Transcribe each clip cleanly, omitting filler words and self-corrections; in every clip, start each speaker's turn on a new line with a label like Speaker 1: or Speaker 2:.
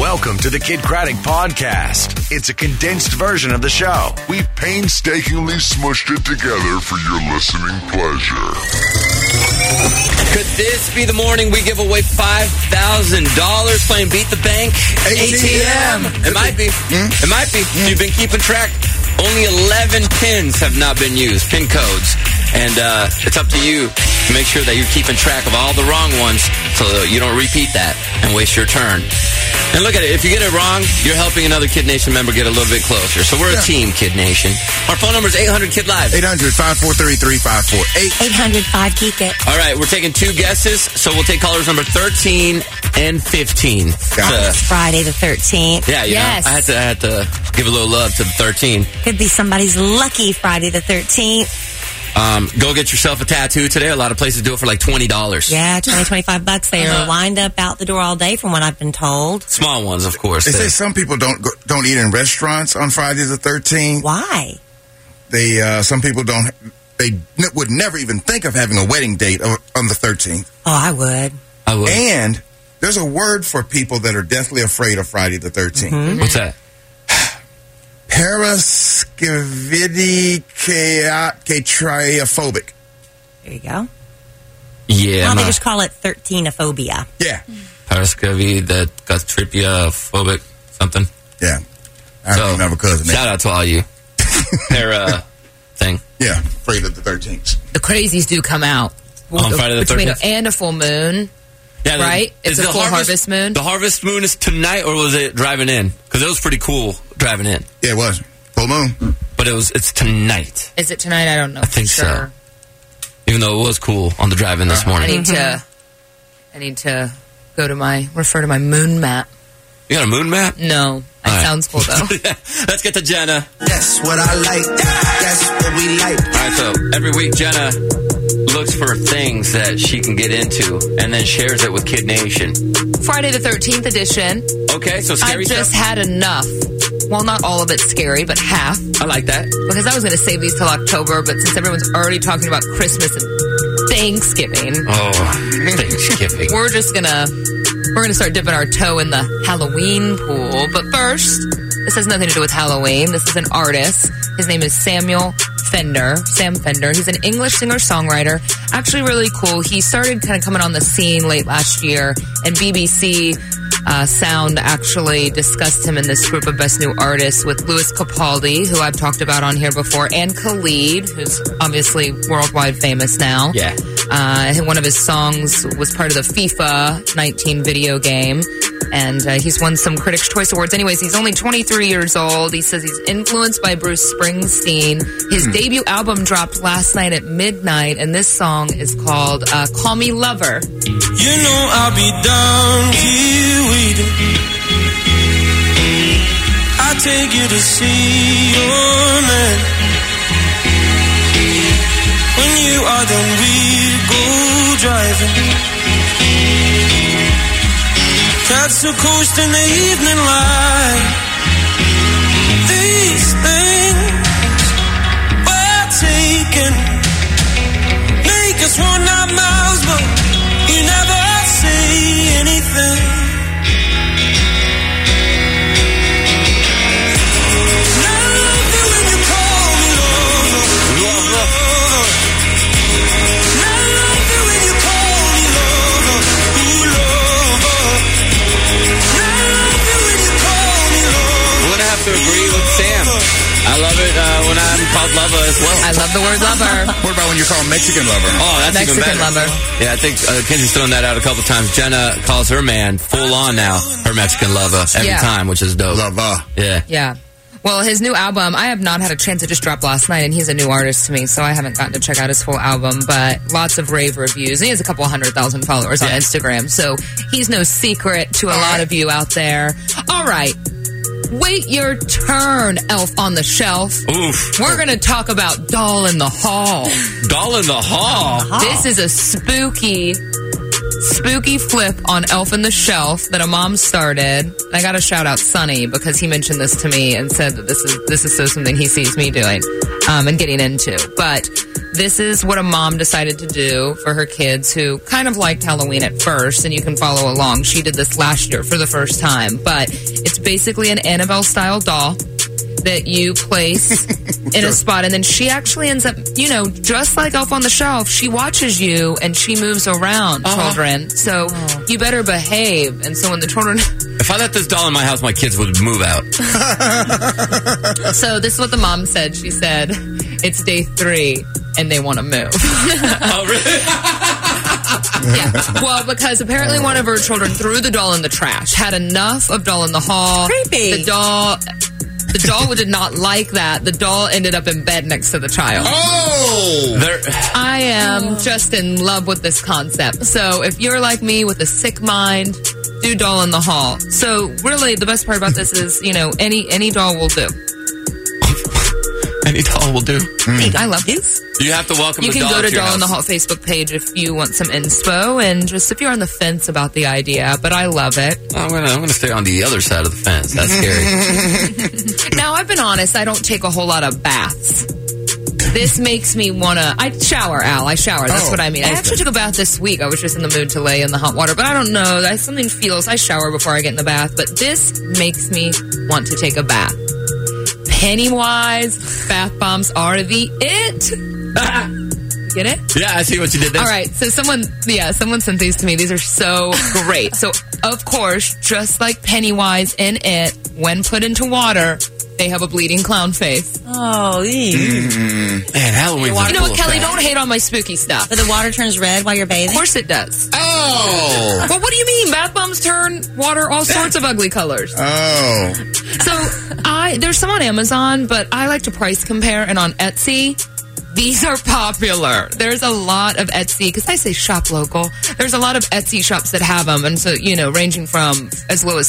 Speaker 1: Welcome to the Kid Craddock Podcast. It's a condensed version of the show.
Speaker 2: We've painstakingly smushed it together for your listening pleasure.
Speaker 3: Could this be the morning we give away $5,000 playing Beat the Bank ATM? It might be. It might be. You've been keeping track. Only 11 pins have not been used, pin codes. And it's up to you to make sure that you're keeping track of all the wrong ones so you don't repeat that and waste your turn. And look at it. If you get it wrong, you're helping another Kid Nation member get a little bit closer. So we're a team, Kid Nation. Our phone number is 800-KID-LIVE.
Speaker 4: 800-543-3548. 800-5-GEEK-IT.
Speaker 3: All right, we're taking two guesses. So we'll take callers number 13 and 15.
Speaker 4: It's Friday the 13th.
Speaker 3: Yeah,
Speaker 4: yes.
Speaker 3: I had to give a little love to the 13.
Speaker 4: Could be somebody's lucky Friday the 13th.
Speaker 3: Go get yourself a tattoo today. A lot of places do it for like $20.
Speaker 4: Yeah, $25. They are lined up out the door all day from what I've been told.
Speaker 3: Small ones, of course.
Speaker 5: They say some people don't eat in restaurants on Friday the 13th.
Speaker 4: Why?
Speaker 5: Some people don't. They would never even think of having a wedding date on the 13th.
Speaker 4: Oh, I would.
Speaker 5: And there's a word for people that are deathly afraid of Friday the 13th.
Speaker 4: Mm-hmm.
Speaker 3: What's that?
Speaker 5: Paraskevedicatriophobic.
Speaker 4: There you go.
Speaker 3: Yeah.
Speaker 4: Well, they just call it 13-ophobia.
Speaker 5: Yeah.
Speaker 3: Paraskevedicatriophobic something.
Speaker 5: Yeah. I don't remember cousin.
Speaker 3: Shout out to all you. Thing.
Speaker 5: Yeah. Afraid of the 13th.
Speaker 6: The crazies do come out.
Speaker 3: On Friday the 13th?
Speaker 6: And a full moon. Yeah, right? It's a full harvest moon.
Speaker 3: The harvest moon is tonight, or was it driving in? Because it was pretty cool driving in.
Speaker 5: Yeah, it was. Full moon.
Speaker 3: But it's tonight.
Speaker 6: Is it tonight? I don't know.
Speaker 3: I think so. Even though it was cool on the drive-in this morning.
Speaker 6: I need to refer to my moon map.
Speaker 3: You got a moon map?
Speaker 6: No. That sounds cool, though.
Speaker 3: Let's get to Jenna.
Speaker 7: That's what I like. That's what we like.
Speaker 3: All right, so every week Jenna looks for things that she can get into and then shares it with Kid Nation.
Speaker 6: Friday the 13th edition.
Speaker 3: Okay, so scary stuff?
Speaker 6: I've just had enough. Well, not all of it scary, but half.
Speaker 3: I like that.
Speaker 6: Because I was going to save these till October, but since everyone's already talking about Christmas and Thanksgiving.
Speaker 3: Oh, Thanksgiving.
Speaker 6: We're going to start dipping our toe in the Halloween pool. But first, this has nothing to do with Halloween. This is an artist. His name is Sam Fender. He's an English singer-songwriter. Actually really cool. He started kind of coming on the scene late last year, and BBC Sound actually discussed him in this group of Best New Artists with Lewis Capaldi, who I've talked about on here before, and Khalid, who's obviously worldwide famous now.
Speaker 3: Yeah.
Speaker 6: One of his songs was part of the FIFA 19 video game, and he's won some Critics' Choice Awards. Anyways, he's only 23 years old. He says he's influenced by Bruce Springsteen. His debut album dropped last night at midnight, and this song is called Call Me Lover.
Speaker 7: You know I'll be down here waiting. I take you to see your man. When you are done, we go driving. Catch the coast in the evening light. These things we're taking make us run our mouths, but you never say anything.
Speaker 3: To agree with Sam. I love it when I'm called lover as well.
Speaker 6: I love the word lover.
Speaker 5: What about when you're called Mexican lover?
Speaker 3: Oh, that's
Speaker 6: Mexican
Speaker 3: even better.
Speaker 6: lover.
Speaker 3: Yeah, I think Kenzie's thrown that out a couple times. Jenna calls her man full on now, her Mexican lover every time, which is dope.
Speaker 5: Lover.
Speaker 3: Yeah.
Speaker 6: Well, his new album, I have not had a chance. It just dropped last night, and he's a new artist to me, so I haven't gotten to check out his full album, but lots of rave reviews. And he has a couple 100,000 followers on Instagram, so he's no secret to a lot of you out there. All right. Wait your turn, Elf on the Shelf.
Speaker 3: Oof.
Speaker 6: We're going to talk about Doll in the Hall.
Speaker 3: Doll in the Hall?
Speaker 6: This is a spooky spooky flip on Elf on the Shelf that a mom started. I got to shout out Sonny because he mentioned this to me and said that this is so something he sees me doing and getting into. But this is what a mom decided to do for her kids who kind of liked Halloween at first, and you can follow along. She did this last year for the first time, but it's basically an Annabelle-style doll that you place in a spot, and then she actually ends up, just like Elf on the Shelf, she watches you and she moves around, children. So you better behave. And so when the children...
Speaker 3: If I let this doll in my house, my kids would move out.
Speaker 6: So this is what the mom said. She said, it's day 3 and they want to move.
Speaker 3: Oh, really?
Speaker 6: Yeah. Well, because apparently one of her children threw the doll in the trash, had enough of doll in the hall.
Speaker 4: Creepy.
Speaker 6: The doll did not like that. The doll ended up in bed next to the child.
Speaker 5: Oh!
Speaker 6: I am just in love with this concept. So if you're like me with a sick mind, do doll in the hall. So really, the best part about this is, any doll will do.
Speaker 3: Any doll will do.
Speaker 6: I love this.
Speaker 3: You have to welcome
Speaker 6: You
Speaker 3: the
Speaker 6: can
Speaker 3: doll
Speaker 6: go to
Speaker 3: your
Speaker 6: Doll in the
Speaker 3: house.
Speaker 6: Hall Facebook page if you want some inspo and just if you're on the fence about the idea, but I love it.
Speaker 3: I'm gonna stay on the other side of the fence. That's scary.
Speaker 6: Now, I've been honest, I don't take a whole lot of baths. This makes me want to... I shower, Al. I shower. That's what I mean. I actually took a bath this week. I was just in the mood to lay in the hot water, but I don't know. Something feels... I shower before I get in the bath, but this makes me want to take a bath. Pennywise bath bombs are the it. Get it?
Speaker 3: Yeah, I see what you did there.
Speaker 6: All right. So someone sent these to me. These are so great. So, of course, just like Pennywise in It, when put into water, they have a bleeding clown face.
Speaker 4: Oh,
Speaker 3: Man, Halloween's
Speaker 6: You know what, Kelly? Don't hate on my spooky stuff.
Speaker 4: But the water turns red while you're bathing?
Speaker 6: Of course it does.
Speaker 5: Oh!
Speaker 6: Well, what do you mean? Bath bombs turn water all sorts of ugly colors.
Speaker 5: Oh.
Speaker 6: So, there's some on Amazon, but I like to price compare, and on Etsy, these are popular. There's a lot of Etsy, because I say shop local, there's a lot of Etsy shops that have them, and so, ranging from as low as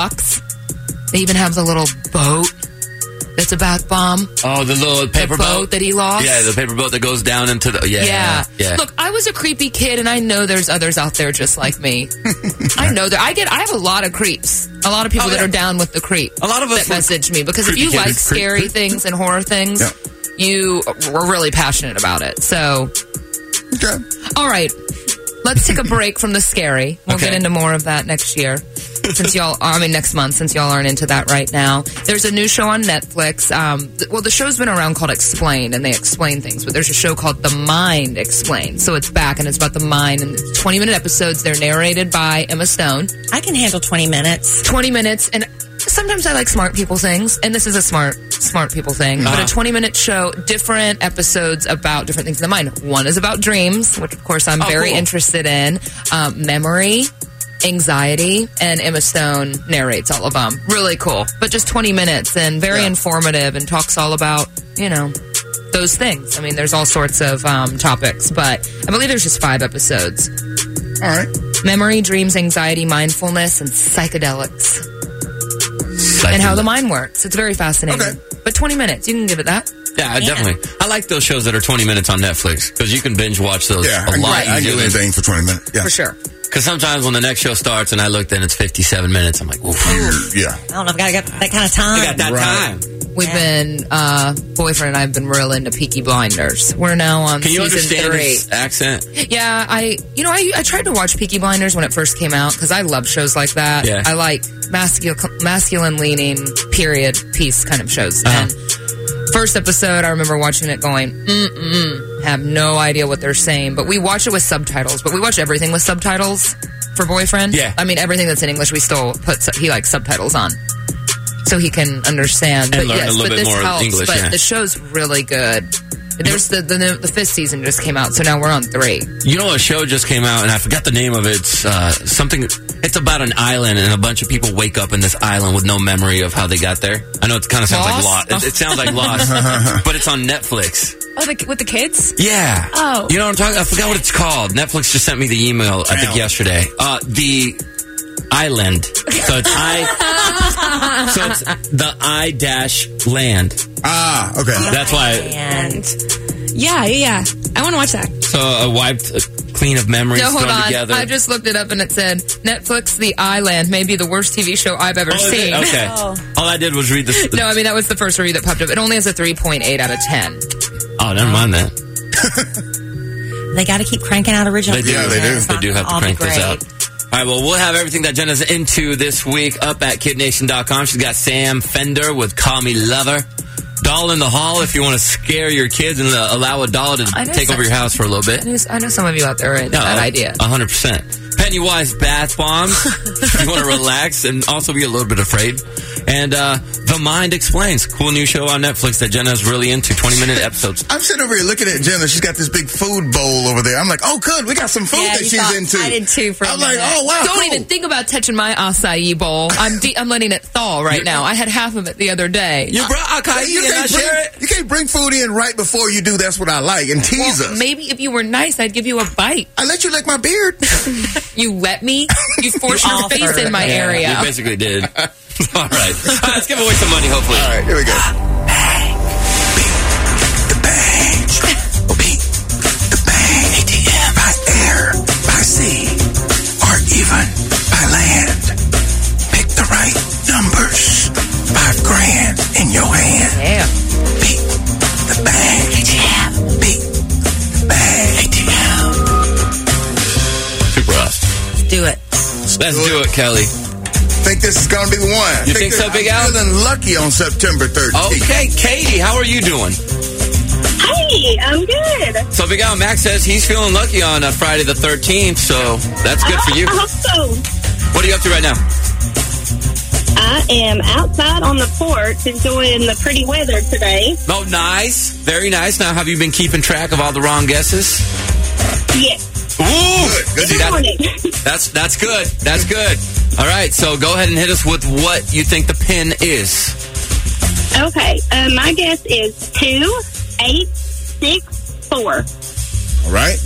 Speaker 6: $5. They even have the little boat that's a bath bomb.
Speaker 3: Oh, the little paper boat
Speaker 6: that he lost.
Speaker 3: Yeah, the paper boat that goes down into the... Yeah.
Speaker 6: Look, I was a creepy kid, and I know there's others out there just like me. I know that. I have a lot of creeps. A lot of people that are down with the creep.
Speaker 3: A lot of us
Speaker 6: that message me. Because if
Speaker 3: creepy
Speaker 6: you
Speaker 3: kids.
Speaker 6: like scary things and horror things, you were really passionate about it. So,
Speaker 5: Okay.
Speaker 6: all right. Let's take a break from the scary. We'll get into more of that next year. Next month, since y'all aren't into that right now. There's a new show on Netflix. The show's been around called Explained, and they explain things, but there's a show called The Mind Explained. So it's back, and it's about the mind, and it's 20-minute episodes. They're narrated by Emma Stone.
Speaker 4: I can handle 20 minutes.
Speaker 6: 20 minutes, and sometimes I like smart people things, and this is a smart people thing. But a 20-minute show, different episodes about different things in the mind. One is about dreams, which, of course, I'm very interested in. Memory, anxiety, and Emma Stone narrates all of them. Really cool. But just 20 minutes and very informative and talks all about, those things. I mean, there's all sorts of topics, but I believe there's just 5 episodes.
Speaker 5: All right.
Speaker 6: Memory, dreams, anxiety, mindfulness, and psychedelics. And how the mind works. It's very fascinating.
Speaker 5: Okay.
Speaker 6: But 20 minutes, you can give it that.
Speaker 3: Yeah, definitely. I like those shows that are 20 minutes on Netflix because you can binge watch those
Speaker 5: Yeah,
Speaker 3: a lot
Speaker 5: I
Speaker 3: easier.
Speaker 5: do anything for 20 minutes. Yeah.
Speaker 6: For sure.
Speaker 3: Because sometimes when the next show starts and I looked and it's 57 minutes, I'm like, oof.
Speaker 5: Yeah.
Speaker 4: I don't know if I got that kind of time.
Speaker 3: I got that time.
Speaker 6: We've been, boyfriend and I have been real into Peaky Blinders. We're now on
Speaker 3: Can you
Speaker 6: season
Speaker 3: understand
Speaker 6: 3.
Speaker 3: his accent?
Speaker 6: Yeah, I tried to watch Peaky Blinders when it first came out because I love shows like that.
Speaker 3: Yeah.
Speaker 6: I like masculine-leaning period piece kind of shows. And first episode, I remember watching it going, have no idea what they're saying. But we watch it with subtitles. But we watch everything with subtitles for boyfriend.
Speaker 3: Yeah.
Speaker 6: I mean, everything that's in English, we still he likes subtitles on. So he can understand.
Speaker 3: And
Speaker 6: but
Speaker 3: learn a little bit
Speaker 6: this
Speaker 3: more
Speaker 6: helps.
Speaker 3: English,
Speaker 6: But
Speaker 3: yeah.
Speaker 6: the show's really good. There's the 5th season just came out, so now we're on 3.
Speaker 3: You know, a show just came out, and I forgot the name of it. It's something. It's about an island, and a bunch of people wake up in this island with no memory of how they got there. I know it kind of sounds like
Speaker 6: Lost?
Speaker 3: Lost. It sounds like Lost, but it's on Netflix.
Speaker 8: Oh, with the kids?
Speaker 3: Yeah.
Speaker 8: Oh.
Speaker 3: You know what I'm talking? I forgot what it's called. Netflix just sent me the email. I think yesterday. The Island. So it's So it's the I-Land.
Speaker 5: Ah, okay.
Speaker 3: That's why.
Speaker 4: And
Speaker 8: Yeah. I want to watch that.
Speaker 3: So a wife clean of memories
Speaker 6: No, hold
Speaker 3: thrown
Speaker 6: on.
Speaker 3: together.
Speaker 6: I just looked it up and it said Netflix The Island may be the worst TV show I've ever seen.
Speaker 3: Okay.
Speaker 4: Oh.
Speaker 3: All I did was read this.
Speaker 6: No, I mean, that was the first review that popped up. It only has a 3.8 out of 10.
Speaker 3: Oh, never mind that.
Speaker 4: They got to keep cranking out original.
Speaker 3: They do.
Speaker 5: Yeah, they do.
Speaker 4: It's
Speaker 3: They
Speaker 4: not
Speaker 3: do have to
Speaker 4: all
Speaker 3: crank those
Speaker 4: great.
Speaker 3: out. All right, well, we'll have everything that Jenna's into this week up at KidNation.com. She's got Sam Fender with Call Me Lover. Doll in the Hall if you want to scare your kids and allow a doll to take over your house for a little bit.
Speaker 6: I know some of you out there are that idea.
Speaker 3: 100%. Pennywise Bath Bombs if you want to relax and also be a little bit afraid. And The Mind Explains, cool new show on Netflix that Jenna's really into, 20-minute episodes.
Speaker 5: I'm sitting over here looking at Jenna. She's got this big food bowl over there. I'm like, oh, good. We got some food that
Speaker 4: you
Speaker 5: she's
Speaker 4: thought-
Speaker 5: into.
Speaker 4: I did too for a
Speaker 5: I'm like,
Speaker 4: minute.
Speaker 5: oh, wow.
Speaker 6: Don't
Speaker 5: cool.
Speaker 6: even think about touching my acai bowl. I'm letting it thaw right now. I had half of it the other day.
Speaker 3: You brought acai, you cannot share it?
Speaker 5: You can't bring food in right before you do That's What I Like and tease
Speaker 6: Well,
Speaker 5: us.
Speaker 6: maybe if you were nice, I'd give you a bite.
Speaker 5: I let you lick my beard.
Speaker 6: You let me? You forced your
Speaker 4: offered.
Speaker 6: face in my area.
Speaker 3: You basically did. All right. Let's give away some money, hopefully.
Speaker 5: All right, here we go.
Speaker 8: The bank. Beat the bank. ATM. By air, by sea, or even by land. Pick the right numbers. $5,000 in your hand.
Speaker 6: Yeah.
Speaker 8: Beat the bank. ATM. Beat the bank. ATM.
Speaker 3: Super us.
Speaker 4: Do it.
Speaker 3: Let's do it, Kelly.
Speaker 5: Think this is going to be the one.
Speaker 3: You think so, Big Al?
Speaker 5: I'm feeling lucky on September 13th.
Speaker 3: Okay, Katie, how are you doing?
Speaker 9: Hey, I'm good.
Speaker 3: So Big Al, Max says he's feeling lucky on Friday the 13th, so that's good for you.
Speaker 9: I hope so.
Speaker 3: What are you up to right now?
Speaker 9: I am outside on the porch enjoying the pretty weather today.
Speaker 3: Oh, nice. Very nice. Now, have you been keeping track of all the wrong guesses?
Speaker 9: Yes.
Speaker 3: Ooh!
Speaker 5: Good.
Speaker 3: See,
Speaker 9: Good morning.
Speaker 3: that's good. That's good. All right, so go ahead and hit us with what you think the pin is.
Speaker 9: Okay, my guess is 2864.
Speaker 5: All right.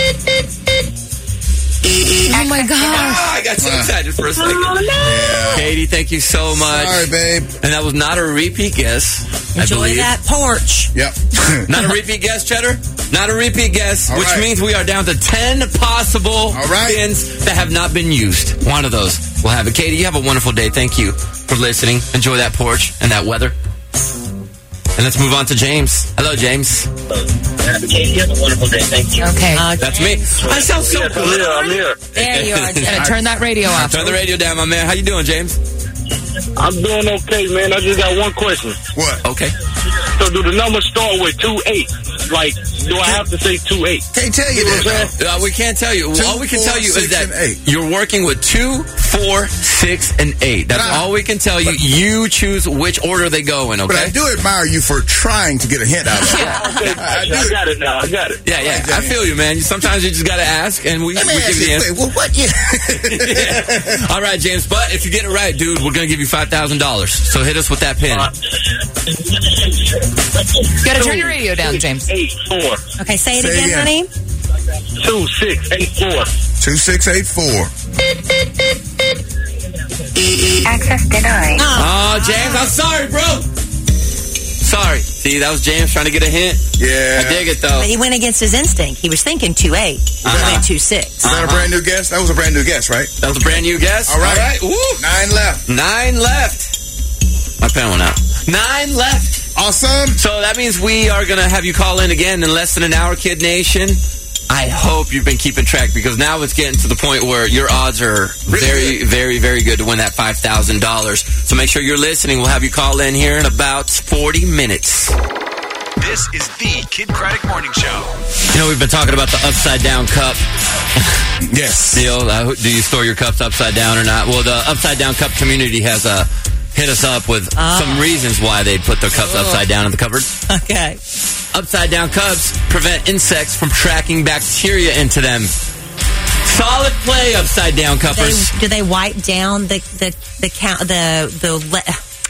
Speaker 6: Oh my gosh.
Speaker 3: I got so excited for a second.
Speaker 9: Oh, no.
Speaker 3: Katie, thank you so much.
Speaker 5: Sorry, babe.
Speaker 3: And that was not a repeat guess, I
Speaker 4: Enjoy
Speaker 3: believe.
Speaker 4: that porch.
Speaker 5: Yep.
Speaker 3: Not a repeat guess, Cheddar? Not a repeat guess,
Speaker 5: All
Speaker 3: which
Speaker 5: right.
Speaker 3: means we are down to 10 possible
Speaker 5: right.
Speaker 3: pins that have not been used. One of those will have it. Katie, you have a wonderful day. Thank you for listening. Enjoy that porch and that weather. And let's move on to James. Hello, James.
Speaker 10: Katie, you have a wonderful day. Thank you.
Speaker 6: Okay.
Speaker 3: That's me. I sound so
Speaker 10: Yes, I'm here. I'm here.
Speaker 4: There you are.
Speaker 6: Gonna turn that radio off.
Speaker 3: Turn the radio down, my man. How you doing, James?
Speaker 10: I'm doing okay, man. I just got one question.
Speaker 5: What?
Speaker 3: Okay.
Speaker 10: So, do the numbers start with 28? Like, do I have to say 28?
Speaker 5: Can't tell you that.
Speaker 3: We can't tell you.
Speaker 5: 2,
Speaker 3: all we can
Speaker 5: 4,
Speaker 3: tell you
Speaker 5: 6,
Speaker 3: is that
Speaker 5: and 8.
Speaker 3: you're working with 2, 4, 6, and 8. That's all we can tell you. You choose which order they go in,
Speaker 5: But I
Speaker 3: okay?
Speaker 5: do admire you for trying to get a hint out of it.
Speaker 10: Okay, I got it now. I got it.
Speaker 3: Yeah, yeah. I feel you, man. Sometimes you just got to ask, and we
Speaker 5: Let me
Speaker 3: give
Speaker 5: ask
Speaker 3: you the
Speaker 5: you,
Speaker 3: answer.
Speaker 5: wait, well, what? Yeah.
Speaker 3: Yeah. All right, James. But if you get it right, dude, we're going to give you $5,000. So hit us with that pin.
Speaker 6: You gotta turn your radio down, James.
Speaker 10: 8-4.
Speaker 4: Okay, say it
Speaker 5: Say
Speaker 4: again,
Speaker 5: again.
Speaker 4: honey.
Speaker 10: 2684.
Speaker 5: 2684.
Speaker 9: Access denied.
Speaker 3: Oh, James, I'm sorry, bro. Sorry. See, that was James trying to get a hint.
Speaker 5: Yeah.
Speaker 3: I dig it, though.
Speaker 4: But he went against his instinct. He was thinking 2-8. He went 2-6.
Speaker 5: Is that a brand new guess? That was a brand new guess, right?
Speaker 3: That was a brand new guess.
Speaker 5: All right.
Speaker 3: Woo.
Speaker 5: 9 left.
Speaker 3: 9 left. My pen went out. 9 left.
Speaker 5: Awesome.
Speaker 3: So that means we are going to have you call in again in less than an hour, Kid Nation. I hope you've been keeping track because now it's getting to the point where your odds are very, very, very good to win that $5,000. So make sure you're listening. We'll have you call in here in about 40 minutes.
Speaker 1: This is the Kid Craddock Morning Show.
Speaker 3: You know, we've been talking about the upside down cup
Speaker 5: Yes.
Speaker 3: deal. Do you store your cups upside down or not? Well, the upside down cup community has hit us up with some reasons why they put their cups upside down in the cupboard.
Speaker 4: Okay.
Speaker 3: Upside down cups prevent insects from tracking bacteria into them. Solid play, upside down cuppers.
Speaker 4: Do they wipe down the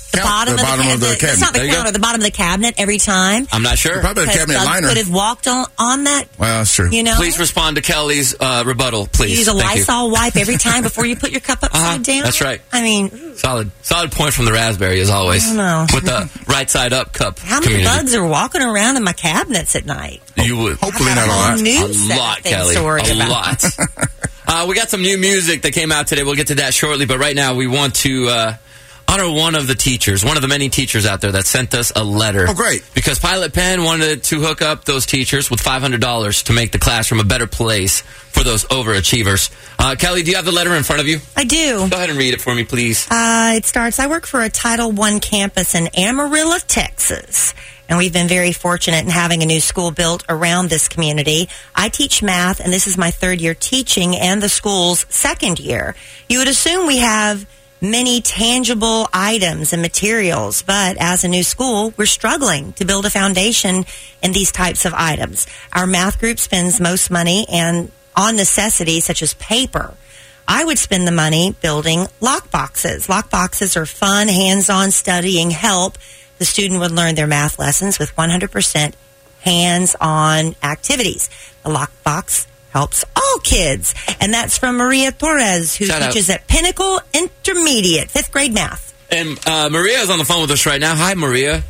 Speaker 4: The bottom of the cabinet. It's not the
Speaker 3: There you
Speaker 4: counter. The bottom of the cabinet every time.
Speaker 3: I'm not sure.
Speaker 5: Probably a
Speaker 4: Because
Speaker 5: cabinet
Speaker 4: bugs
Speaker 5: liner.
Speaker 4: could have walked on that.
Speaker 5: Well, that's true.
Speaker 4: You know.
Speaker 3: Please respond to Kelly's rebuttal, please.
Speaker 4: Use a
Speaker 3: Thank you.
Speaker 4: Lysol wipe every time before you put your cup upside down.
Speaker 3: That's right.
Speaker 4: I mean,
Speaker 3: Solid point from the raspberry, as always.
Speaker 4: I don't know.
Speaker 3: With the right side up cup.
Speaker 4: how many
Speaker 3: community.
Speaker 4: bugs are walking around in my cabinets at night?
Speaker 3: You would.
Speaker 5: Hopefully
Speaker 4: I
Speaker 5: not
Speaker 4: have
Speaker 5: a
Speaker 4: a
Speaker 5: lot.
Speaker 4: whole new
Speaker 3: A
Speaker 4: set
Speaker 3: lot,
Speaker 4: of things
Speaker 3: Kelly.
Speaker 4: to worry
Speaker 3: A
Speaker 4: about.
Speaker 3: lot. We got some new music that came out today. We'll get to that shortly. But right now, we want to honor one of the teachers, one of the many teachers out there that sent us a letter.
Speaker 5: Oh, great.
Speaker 3: Because Pilot Pen wanted to hook up those teachers with $500 to make the classroom a better place for those overachievers. Kelly, do you have the letter in front of you?
Speaker 4: I do.
Speaker 3: Go ahead and read it for me, please.
Speaker 4: It starts, I work for a Title I campus in Amarillo, Texas. And we've been very fortunate in having a new school built around this community. I teach math, and this is my third year teaching and the school's second year. You would assume we have many tangible items and materials, but as a new school, we're struggling to build a foundation in these types of items. Our math group spends most money on necessities such as paper. I would spend the money building lock boxes. Lock boxes are fun, hands-on studying help. The student would learn their math lessons with 100% hands-on activities. The lockbox helps all kids. And that's from Maria Torres, who
Speaker 3: Shout out.
Speaker 4: teaches at Pinnacle Intermediate, 5th grade math.
Speaker 3: And Maria is on the phone with us right now. Hi, Maria.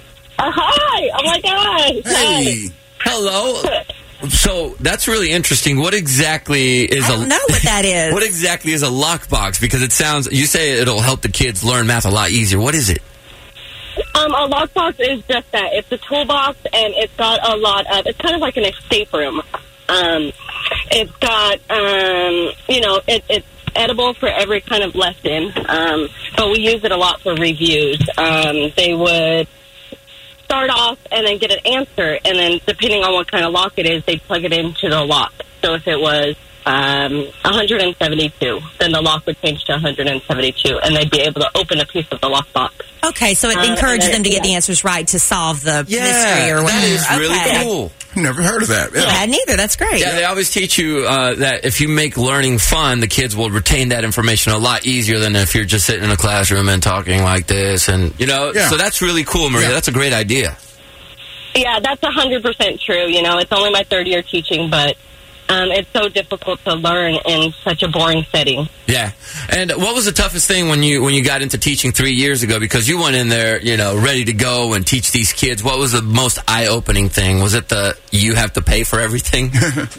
Speaker 9: Hi! Oh my gosh!
Speaker 5: Hey.
Speaker 3: Hello. So that's really interesting. What exactly is
Speaker 4: I don't know what that is.
Speaker 3: What exactly is a lockbox? Because it sounds, you say it'll help the kids learn math a lot easier. What is it?
Speaker 9: A lockbox is just that. It's a toolbox, and it's got a lot of. It's kind of like an escape room. It's got, it's edible for every kind of lesson, but we use it a lot for reviews. They would start off and then get an answer, and then depending on what kind of lock it is, they'd plug it into the lock. So if it was 172, then the lock would change to 172, and they'd be able to open a piece of the lockbox.
Speaker 4: Okay, so it encourages them to get the answers right to solve the mystery or whatever.
Speaker 3: That is really
Speaker 4: Okay.
Speaker 3: cool.
Speaker 5: Never heard of that.
Speaker 4: I hadn't either. That's great.
Speaker 3: Yeah, they always teach you that if you make learning fun, the kids will retain that information a lot easier than if you're just sitting in a classroom and talking like this. And, so that's really cool, Maria.
Speaker 5: Yeah.
Speaker 3: That's a great idea.
Speaker 9: Yeah, that's 100% true. It's only my third year teaching, but it's so difficult to learn in such a boring setting.
Speaker 3: Yeah. And what was the toughest thing when you got into teaching 3 years ago? Because you went in there, ready to go and teach these kids. What was the most eye-opening thing? Was it you have to pay for everything?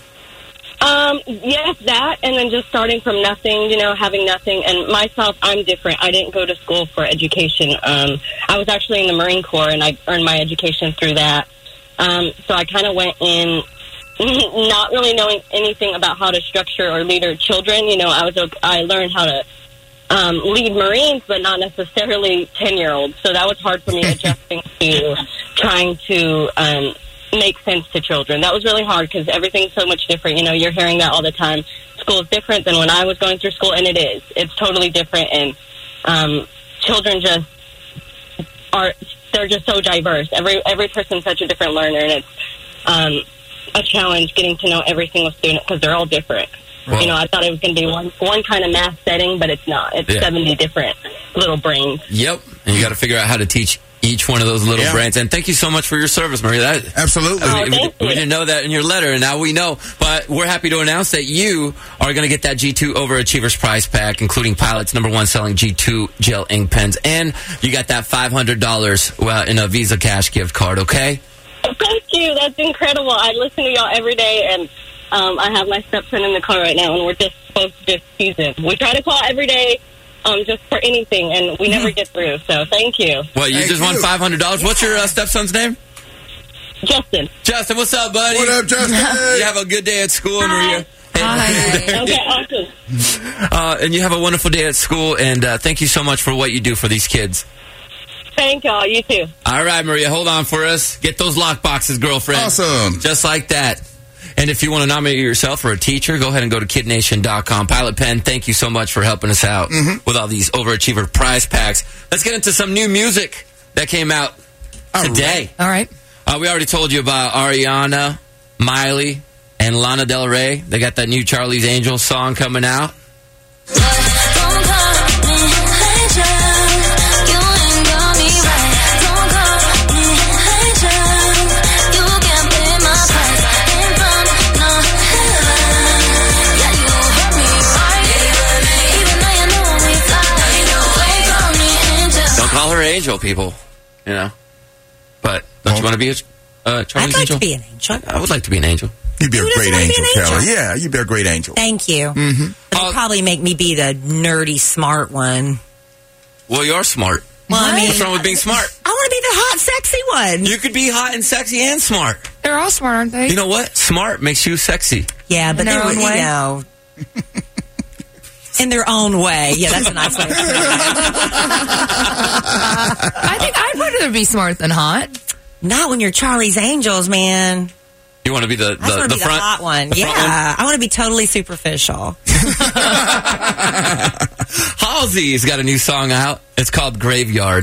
Speaker 9: Yes, that, and then just starting from nothing, having nothing. And myself, I'm different. I didn't go to school for education. I was actually in the Marine Corps, and I earned my education through that. So I kind of went in not really knowing anything about how to structure or lead our children. I learned how to lead Marines, but not necessarily 10-year-olds. So that was hard for me adjusting to trying to make sense to children. That was really hard because everything's so much different. You're hearing that all the time. School is different than when I was going through school, and it is. It's totally different, and children they're just so diverse. Every person's such a different learner, and it's a challenge getting to know every single student because they're all different.
Speaker 3: Well,
Speaker 9: I thought it was going to be one kind of math setting, but it's not. It's 70 different little brains.
Speaker 3: Yep. And you got to figure out how to teach each one of those little brains. And thank you so much for your service, Maria.
Speaker 5: Absolutely.
Speaker 3: We didn't know that in your letter, and now we know. But we're happy to announce that you are going to get that G2 Overachievers prize pack, including Pilot's #1 selling G2 gel ink pens. And you got that $500 in a Visa cash gift card, okay?
Speaker 9: Thank you. That's incredible. I listen to y'all every day, and I have my stepson in the car right now, and we're just supposed to just tease him. We try to call every day just for anything, and we never get through. So thank you.
Speaker 3: Well, you just won $500. What's your stepson's name?
Speaker 9: Justin.
Speaker 3: Justin, what's up, buddy?
Speaker 5: What up, Justin?
Speaker 3: You have a good day at school, Maria.
Speaker 9: Okay, awesome.
Speaker 3: And you have a wonderful day at school, and thank you so much for what you do for these kids.
Speaker 9: Thank y'all. You too.
Speaker 3: All right, Maria, hold on for us. Get those lock boxes, girlfriend.
Speaker 5: Awesome.
Speaker 3: Just like that. And if you want to nominate yourself for a teacher, go ahead and go to KidNation.com. Pilot Pen, thank you so much for helping us out with all these Overachiever prize packs. Let's get into some new music that came out today.
Speaker 6: All right.
Speaker 3: We already told you about Ariana, Miley, and Lana Del Rey. They got that new Charlie's Angels song coming out.
Speaker 11: Don't call me later. You ain't
Speaker 3: Call her Angel, people. You know. But don't you want to be a Charlie's
Speaker 4: I'd like
Speaker 3: angel?
Speaker 4: to be an angel.
Speaker 3: I would like to be an angel.
Speaker 5: You'd be
Speaker 4: Who
Speaker 5: a
Speaker 4: doesn't
Speaker 5: great
Speaker 4: wanna be
Speaker 5: angel,
Speaker 4: an angel?
Speaker 5: Kelly. Yeah, you'd be a great angel.
Speaker 4: Thank you. They'd probably make me be the nerdy, smart one.
Speaker 3: Well, you're smart.
Speaker 4: Well, I mean,
Speaker 3: what's wrong with being smart?
Speaker 4: I want to be the hot, sexy one.
Speaker 3: You could be hot and sexy and smart.
Speaker 6: They're all smart, aren't they?
Speaker 3: You know what? Smart makes you sexy.
Speaker 4: Yeah, but
Speaker 6: In their
Speaker 4: they
Speaker 6: own
Speaker 4: would,
Speaker 6: way?
Speaker 4: you know, in their own way. Yeah, that's a nice way.
Speaker 6: I think I'd rather be smart than hot.
Speaker 4: Not when you're Charlie's Angels, man.
Speaker 3: You want to be the
Speaker 4: I just want to be the
Speaker 3: front,
Speaker 4: hot one.
Speaker 3: the front
Speaker 4: Yeah, I want to be totally superficial.
Speaker 3: Halsey's got a new song out. It's called Graveyard.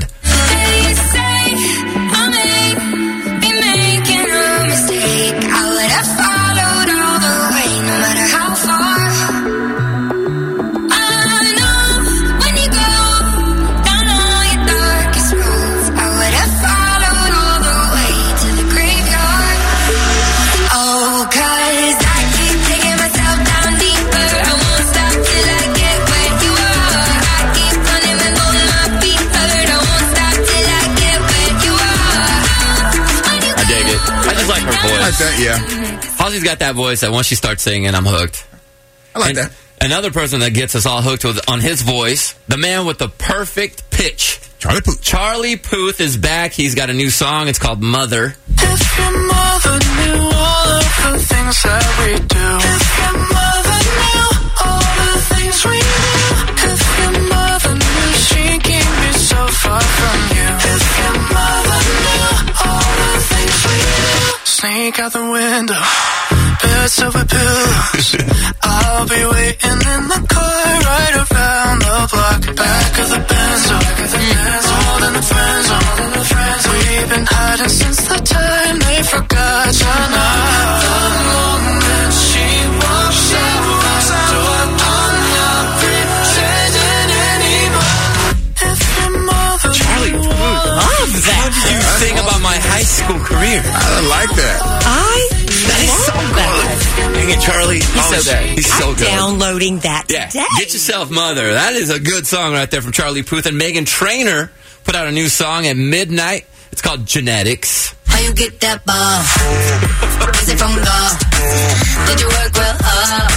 Speaker 3: Like her voice.
Speaker 5: I like that, yeah.
Speaker 3: Halsey's got that voice that once she starts singing, I'm hooked.
Speaker 5: I like that.
Speaker 3: Another person that gets us all hooked on his voice, the man with the perfect pitch.
Speaker 5: Charlie Puth.
Speaker 3: Charlie Puth is back. He's got a new song. It's called Mother.
Speaker 7: If your mother knew all of the things that we do. If your mother knew all the things we do. If your mother knew she'd keep me so far from you. If your mother knew all the things we do. Sneak out the window, beds over pillows. I'll be waiting in the car right around the block. Back of the Benzo, holding the friends on. We've been hiding since the time they forgot you now. The moment she walks out the door, I'm not pretending anymore. If your mother
Speaker 3: Charlie Puth.
Speaker 4: Love that.
Speaker 3: What did you think about my high school career?
Speaker 5: I like that.
Speaker 3: That is so good. Dang it, Charlie. He's so good. He's so good.
Speaker 4: Downloading that
Speaker 3: Yeah.
Speaker 4: today.
Speaker 3: Get yourself Mother. That is a good song right there from Charlie Puth. And Meghan Trainor put out a new song at midnight. It's called Genetics.
Speaker 11: How you get that bomb? Is it from God? Did you work real hard?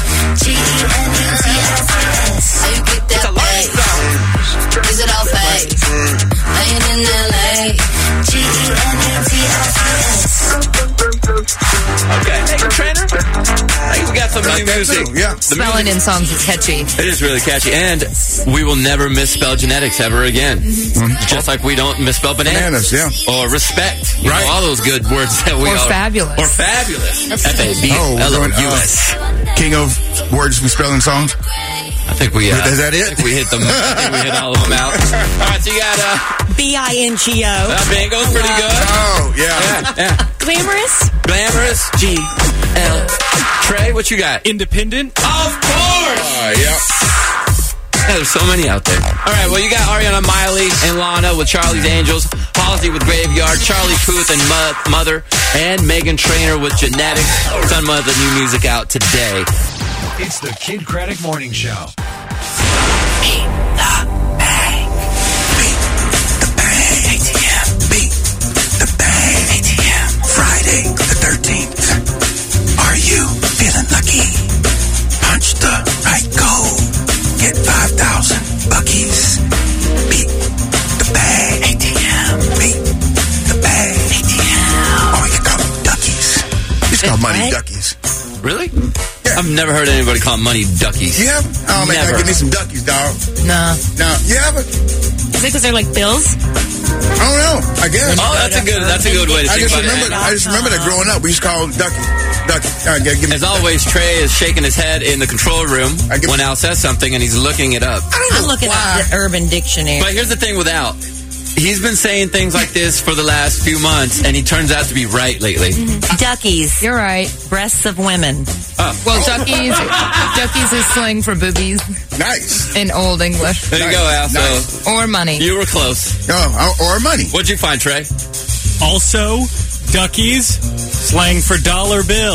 Speaker 11: Genetics. How you get that bag? Is it all fake? Laying in LA. Genetics.
Speaker 3: Okay, Meghan Trainor. I think we got some new music.
Speaker 5: Yeah.
Speaker 3: The
Speaker 6: Spelling
Speaker 3: music-
Speaker 6: in songs is catchy.
Speaker 3: It is really catchy. And we will never misspell genetics ever again. Just like we don't misspell bananas.
Speaker 5: Bananas, yeah.
Speaker 3: Or respect. You
Speaker 5: Right.
Speaker 3: know, all those good words that we
Speaker 6: Or
Speaker 3: are.
Speaker 6: fabulous.
Speaker 3: Or fabulous.
Speaker 5: Oh, we're going,
Speaker 3: F-A-B-L-O-U-S.
Speaker 5: King of words we spell in songs.
Speaker 3: I think we
Speaker 5: Is that it?
Speaker 3: I think we hit them. I think we hit all of them out. All right, so you got
Speaker 4: BINGO.
Speaker 3: Bingo's pretty good.
Speaker 5: Oh, yeah.
Speaker 3: Yeah.
Speaker 4: Glamorous.
Speaker 3: Glamorous. G-L. Trey, what you got?
Speaker 12: Independent.
Speaker 3: Of course.
Speaker 5: Yeah.
Speaker 3: Yeah, there's so many out there. All right, well, you got Ariana Miley and Lana with Charlie's Angels, Halsey with Graveyard, Charlie Puth and Mother, and Meghan Trainor with Genetics. Some of the new music out today.
Speaker 1: It's the Kid Craddock Morning Show.
Speaker 8: Beat the bang. Beat the bang. ATM. Beat the bang. ATM. Friday the 13th. Are you feeling lucky? Punch the right code. Get 5,000 buckies. Beat the bang. ATM. Beat the bang. ATM. Or you call them duckies.
Speaker 5: It's called Money Duckies.
Speaker 3: Really?
Speaker 5: Yeah.
Speaker 3: I've never heard anybody call money duckies.
Speaker 5: You have? Oh, man,
Speaker 3: Never.
Speaker 5: give me some duckies, dog.
Speaker 6: Nah.
Speaker 5: No, you haven't?
Speaker 13: Is it because they're like bills?
Speaker 5: I don't know. I guess.
Speaker 3: Oh, that's a good way to
Speaker 5: I
Speaker 3: think
Speaker 5: just
Speaker 3: about
Speaker 5: remember.
Speaker 3: it.
Speaker 5: I just remember that growing up, we used to call them ducky. Ducky. All right, give me.
Speaker 3: As always, Trey is shaking his head in the control room when Al says something, and he's looking it up.
Speaker 4: I'm looking at the Urban Dictionary.
Speaker 3: But here's the thing with Al. He's been saying things like this for the last few months, and he turns out to be right lately.
Speaker 4: Duckies.
Speaker 6: You're right.
Speaker 4: Breasts of women.
Speaker 6: Well, duckies is slang for boobies.
Speaker 5: Nice.
Speaker 6: In Old English.
Speaker 3: There you go, Al.
Speaker 5: Nice.
Speaker 6: Or money.
Speaker 3: You were close.
Speaker 5: Oh, or money.
Speaker 3: What'd you find, Trey?
Speaker 12: Also, duckies, slang for dollar bill.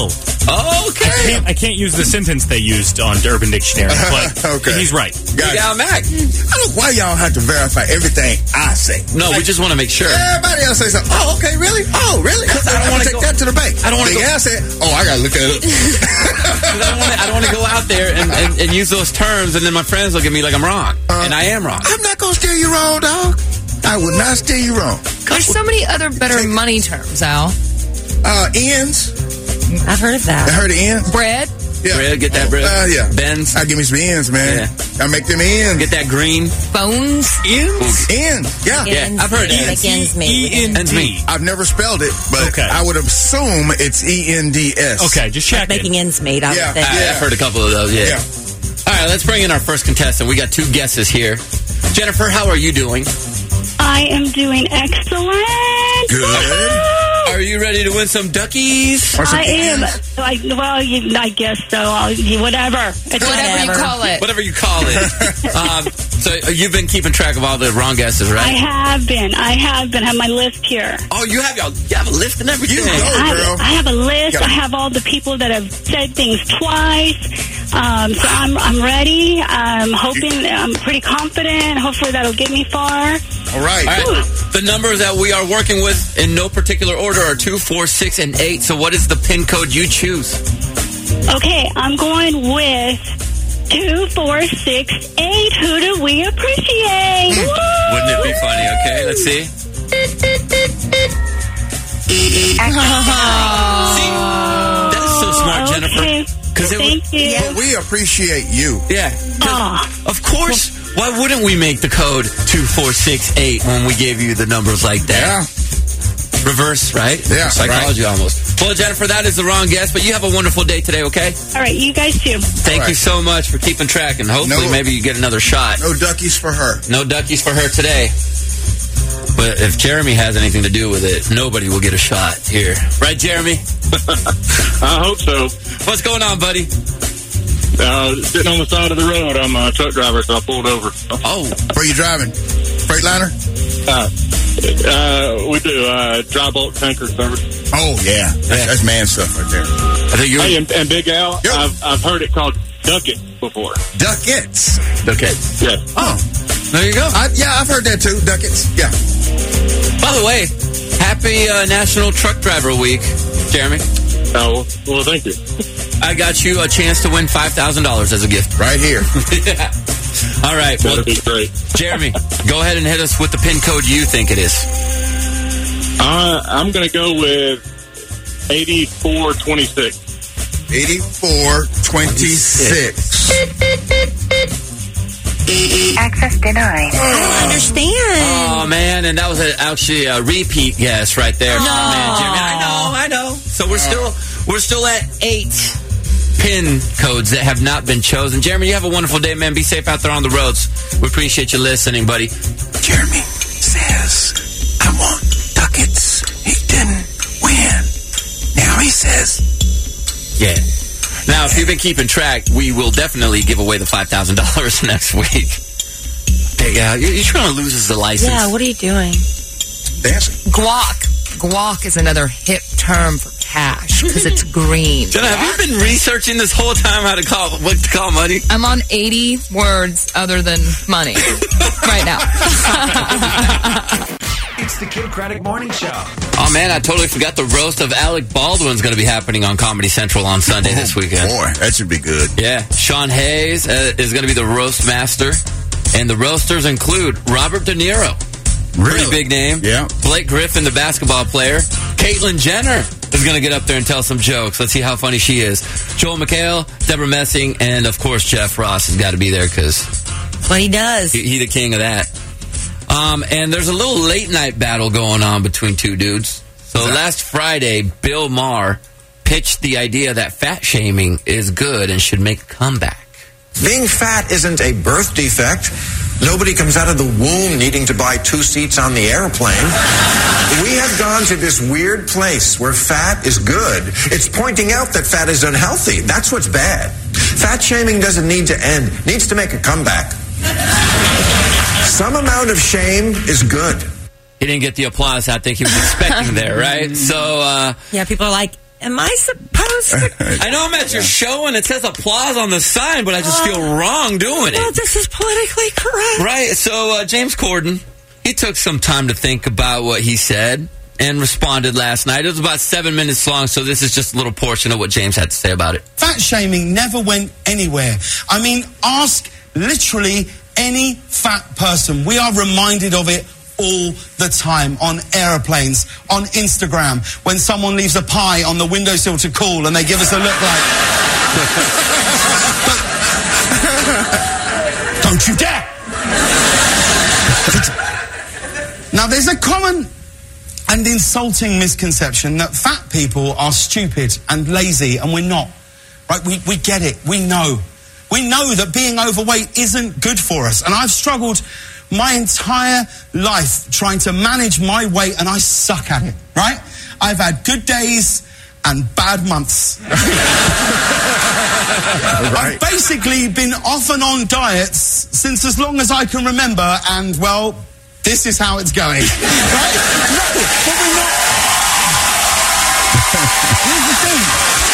Speaker 3: Okay.
Speaker 12: I can't use the sentence they used on Urban Dictionary, but
Speaker 5: Okay.
Speaker 12: he's right.
Speaker 3: Yeah, Mac.
Speaker 5: I don't. Why y'all have to verify everything I say?
Speaker 3: No, we just want to make sure.
Speaker 5: Everybody else say something. Oh, okay, really? Oh, really?
Speaker 3: Because I don't
Speaker 5: want
Speaker 3: wanna
Speaker 5: to take
Speaker 3: go-
Speaker 5: that to the bank.
Speaker 3: I don't wanna
Speaker 5: Big
Speaker 3: go-
Speaker 5: Al said, "Oh, I gotta look that up."
Speaker 3: 'Cause I don't want to go out there and use those terms, and then my friends look at me like I'm wrong, and I am wrong.
Speaker 5: I'm not gonna steer you wrong, dog. I would not steer you wrong.
Speaker 6: There's so many other better money terms, Al.
Speaker 5: Ends.
Speaker 4: I've heard of
Speaker 5: I
Speaker 4: that.
Speaker 5: heard of ends.
Speaker 6: Bread.
Speaker 5: Yeah.
Speaker 3: Bread, get that bread.
Speaker 5: Yeah.
Speaker 3: Benz.
Speaker 5: I give me some ends, man. I make them ends.
Speaker 3: Get that green.
Speaker 6: Phones.
Speaker 12: Ends?
Speaker 5: Ends. Yeah.
Speaker 3: Yeah, I've heard
Speaker 4: Like
Speaker 3: ends.
Speaker 4: ends meet.
Speaker 3: Ends meet.
Speaker 5: I've never spelled it, but
Speaker 12: Okay.
Speaker 5: I would assume it's ENDS.
Speaker 12: Okay, just check
Speaker 4: Making
Speaker 12: it.
Speaker 4: ends meet, I
Speaker 5: Yeah.
Speaker 4: would think.
Speaker 3: I've heard a couple of those, yeah. All right, let's bring in our first contestant. We got 2 guesses here. Jennifer, how are you doing?
Speaker 14: I am doing excellent.
Speaker 5: Good.
Speaker 3: Are you ready to win some duckies?
Speaker 14: I am. I guess so. Whatever. It's
Speaker 6: Whatever you call it.
Speaker 3: Whatever you call it. So you've been keeping track of all the wrong guesses,
Speaker 14: I
Speaker 3: right?
Speaker 14: have been. I have my list here.
Speaker 3: Oh, you have a list and everything.
Speaker 5: You know, girl.
Speaker 14: I have a list.
Speaker 5: Got it.
Speaker 14: I have all the people that have said things twice. So I'm ready. I'm hoping. I'm pretty confident. Hopefully that'll get me far.
Speaker 5: All right.
Speaker 3: All right. The numbers that we are working with in no particular order are 2, 4, 6, and 8. So what is the PIN code you choose?
Speaker 14: Okay, I'm going with 2, 4, 6, 8. Who do we appreciate? Woo!
Speaker 3: Wouldn't it be funny? Okay, let's see. See? That is so smart, Jennifer.
Speaker 14: Okay. Thank you.
Speaker 5: But we appreciate you.
Speaker 3: Yeah. Of course. Why wouldn't we make the code 2468 when we gave you the numbers like that?
Speaker 5: Yeah.
Speaker 3: Reverse, right?
Speaker 5: Yeah,
Speaker 3: Psychology almost. Well, Jennifer, that is the wrong guess, but you have a wonderful day today, okay?
Speaker 14: All right, you guys too.
Speaker 3: Thank you so much for keeping track, and hopefully maybe you get another shot.
Speaker 5: No duckies for her.
Speaker 3: No duckies for her today. But if Jeremy has anything to do with it, nobody will get a shot here. Right, Jeremy?
Speaker 10: I hope so.
Speaker 3: What's going on, buddy?
Speaker 10: Sitting on the side of the road. I'm a truck driver, so I pulled over.
Speaker 3: Oh.
Speaker 5: Where you driving? Freightliner?
Speaker 10: We do dry bulk tanker service.
Speaker 5: Oh, yeah. That's man stuff right there.
Speaker 3: I think
Speaker 10: Hey, and Big Al, I've heard it called ducket before.
Speaker 5: Duckets.
Speaker 3: Duckets.
Speaker 10: Yeah.
Speaker 5: Oh.
Speaker 3: There you go.
Speaker 5: I've heard that too. Duckets. Yeah.
Speaker 3: By the way, happy National Truck Driver Week, Jeremy.
Speaker 10: Oh, well, thank you.
Speaker 3: I got you a chance to win $5,000 as a gift.
Speaker 5: Right here.
Speaker 3: Yeah. All right.
Speaker 10: That'd be great.
Speaker 3: Jeremy, go ahead and hit us with the PIN code you think it is.
Speaker 10: I'm going to go with 8426.
Speaker 5: 8426.
Speaker 4: Access denied. I don't understand.
Speaker 3: Oh, man, and that was actually a repeat guess right there.
Speaker 4: No.
Speaker 3: Man, Jeremy. I know. So we're still at 8 PIN codes that have not been chosen. Jeremy, you have a wonderful day, man. Be safe out there on the roads. We appreciate you listening, buddy.
Speaker 8: Jeremy says, I want ducats. He didn't win. Now he says,
Speaker 3: Yeah. Now, if you've been keeping track, we will definitely give away the $5,000 next week. Hey, you're trying to lose us the license.
Speaker 4: Yeah, what are you doing?
Speaker 5: Dancing.
Speaker 6: Guac. Guac is another hip term for cash because it's green.
Speaker 3: Jenna, have you been researching this whole time what to call money?
Speaker 6: I'm on 80 words other than money right now.
Speaker 1: It's the Kid Craddock Morning Show.
Speaker 3: Oh, man, I totally forgot the roast of Alec Baldwin's going to be happening on Comedy Central on Sunday this weekend.
Speaker 5: Boy, that should be good.
Speaker 3: Yeah. Sean Hayes is going to be the roast master. And the roasters include Robert De Niro. Pretty big name.
Speaker 5: Yeah.
Speaker 3: Blake Griffin, the basketball player. Caitlyn Jenner is going to get up there and tell some jokes. Let's see how funny she is. Joel McHale, Deborah Messing, and, of course, Jeff Ross has got to be there because
Speaker 4: what he does.
Speaker 3: He the king of that. And there's a little late-night battle going on between two dudes. So last Friday, Bill Maher pitched the idea that fat shaming is good and should make a comeback.
Speaker 15: Being fat isn't a birth defect. Nobody comes out of the womb needing to buy 2 seats on the airplane. We have gone to this weird place where fat is good. It's pointing out that fat is unhealthy. That's what's bad. Fat shaming doesn't need to end. It needs to make a comeback. Some amount of shame is good.
Speaker 3: He didn't get the applause I think he was expecting there, right? So,
Speaker 4: yeah, people are like, am I supposed
Speaker 3: I know I'm at your show and it says applause on the sign, but I just feel wrong doing
Speaker 4: Well,
Speaker 3: it.
Speaker 4: this is politically correct.
Speaker 3: Right. So James Corden, he took some time to think about what he said and responded last night. It was about 7 minutes long, so this is just a little portion of what James had to say about it.
Speaker 16: Fat shaming never went anywhere. I mean, ask literally any fat person. We are reminded of it all the time on aeroplanes, on Instagram, when someone leaves a pie on the windowsill to cool and they give us a look like... Don't you dare! Now, there's a common and insulting misconception that fat people are stupid and lazy, and we're not. Right? We get it. We know. We know that being overweight isn't good for us, and I've struggled my entire life trying to manage my weight, and I suck at it, right? I've had good days and bad months. I've basically been off and on diets since as long as I can remember, and, well, this is how it's going. Right? No, but we're not. Here's the thing.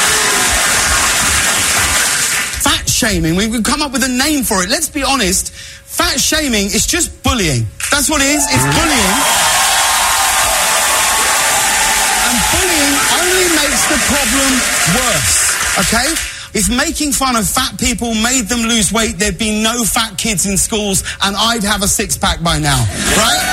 Speaker 16: Fat shaming, we've come up with a name for it. Let's be honest. Fat shaming is just bullying. That's what it is. It's bullying. And bullying only makes the problem worse. Okay? If making fun of fat people made them lose weight, there'd be no fat kids in schools, and I'd have a six-pack by now. Right?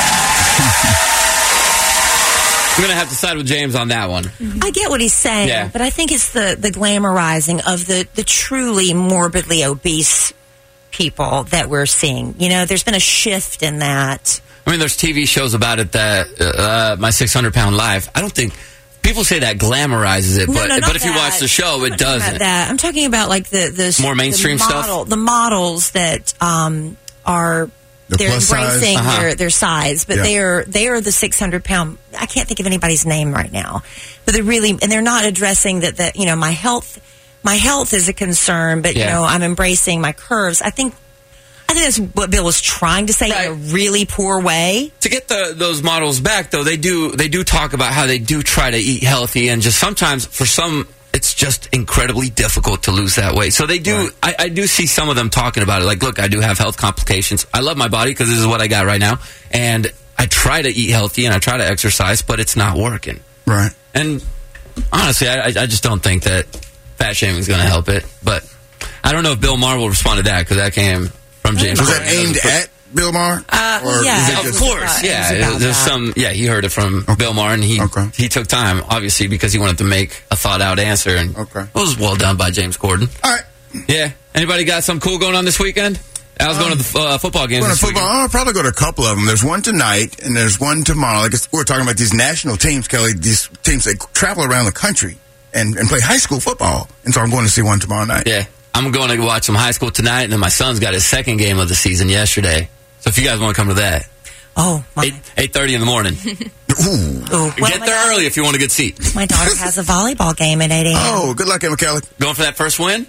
Speaker 3: I'm going to have to side with James on that one.
Speaker 4: I get what he's saying, but I think it's the glamorizing of the truly morbidly obese people that we're seeing. You know, there's been a shift in that.
Speaker 3: I mean, there's TV shows about it that My 600-Pound Life. I don't think people say that glamorizes it, but if you watch the show, it doesn't.
Speaker 4: I'm talking about like the
Speaker 3: more mainstream stuff.
Speaker 4: The models that are they're embracing their size, but they are the 600-pound. I can't think of anybody's name right now, but they're not addressing that you know, my health is a concern, but you know, I'm embracing my curves. I think that's what Bill was trying to say in a really poor way.
Speaker 3: To get those models back, though, they do talk about how they do try to eat healthy, and just sometimes for some, it's just incredibly difficult to lose that weight. So they do. Right. I do see some of them talking about it. Like, look, I do have health complications. I love my body because this is what I got right now, and I try to eat healthy and I try to exercise, but it's not working.
Speaker 5: Right.
Speaker 3: And honestly, I just don't think that fat shaming is going to help it. But I don't know if Bill Maher will respond to that, because that came from James.
Speaker 5: Was that aimed at Bill Maher?
Speaker 4: Yeah,
Speaker 3: of course. Yeah, there's some. Yeah, he heard it from Bill Maher, and he took time, obviously, because he wanted to make a thought out answer, and it was well done by James Corden.
Speaker 5: All right.
Speaker 3: Yeah. Anybody got something cool going on this weekend? I was going to the football games this weekend.
Speaker 5: I'll probably go to a couple of them. There's one tonight, and there's one tomorrow. Like we're talking about these national teams, Kelly. These teams, they travel around the country and play high school football. And so I'm going to see one tomorrow night.
Speaker 3: Yeah. I'm going to watch some high school tonight, and then my son's got his second game of the season yesterday. So if you guys want to come to that. 8:30 in the morning. Get there early if you want a good seat.
Speaker 4: My daughter has a volleyball game at 8 a.m.
Speaker 5: Oh, good luck, Emma Kelly.
Speaker 3: Going for that first win?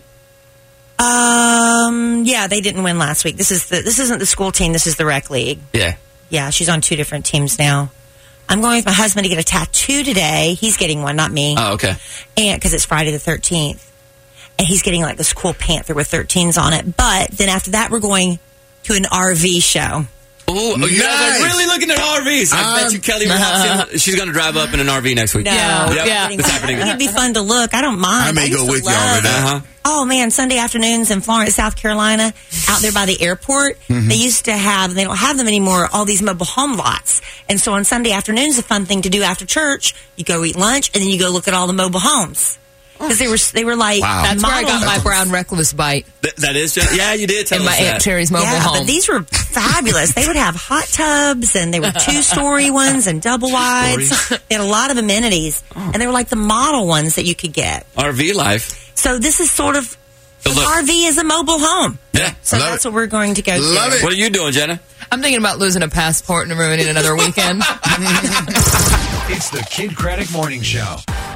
Speaker 4: Yeah, they didn't win last week. This isn't the school team. This is the rec league.
Speaker 3: Yeah.
Speaker 4: Yeah, she's on 2 different teams now. I'm going with my husband to get a tattoo today. He's getting one, not me.
Speaker 3: Oh, okay.
Speaker 4: And because it's Friday the 13th. And he's getting like this cool panther with 13s on it. But then after that, we're going to an RV show.
Speaker 3: Oh, nice. You guys are really looking at RVs. I bet you Kelly she's going to drive up in an RV next week.
Speaker 4: No.
Speaker 3: Yeah. It's happening.
Speaker 4: It'd be fun to look. I don't mind.
Speaker 5: I may go with y'all with that.
Speaker 4: Oh, man, Sunday afternoons in Florence, South Carolina, out there by the airport, they used to have, they don't have them anymore, all these mobile home lots. And so on Sunday afternoons, a fun thing to do after church, you go eat lunch, and then you go look at all the mobile homes. Because they were like,
Speaker 6: that's where I got my brown reckless bite.
Speaker 3: That is, yeah, you did tell us
Speaker 6: my Aunt Terry's mobile home.
Speaker 4: But these were fabulous. They would have hot tubs, and they were 2-story ones and double wides. They had a lot of amenities, and they were like the model ones that you could get.
Speaker 3: RV life.
Speaker 4: So this is sort of an RV is a mobile home.
Speaker 3: Yeah,
Speaker 4: so that's what we're going to go to.
Speaker 3: Love it. What are you doing, Jenna?
Speaker 6: I'm thinking about losing a passport and ruining another weekend.
Speaker 1: It's the Kid Craddock Morning Show.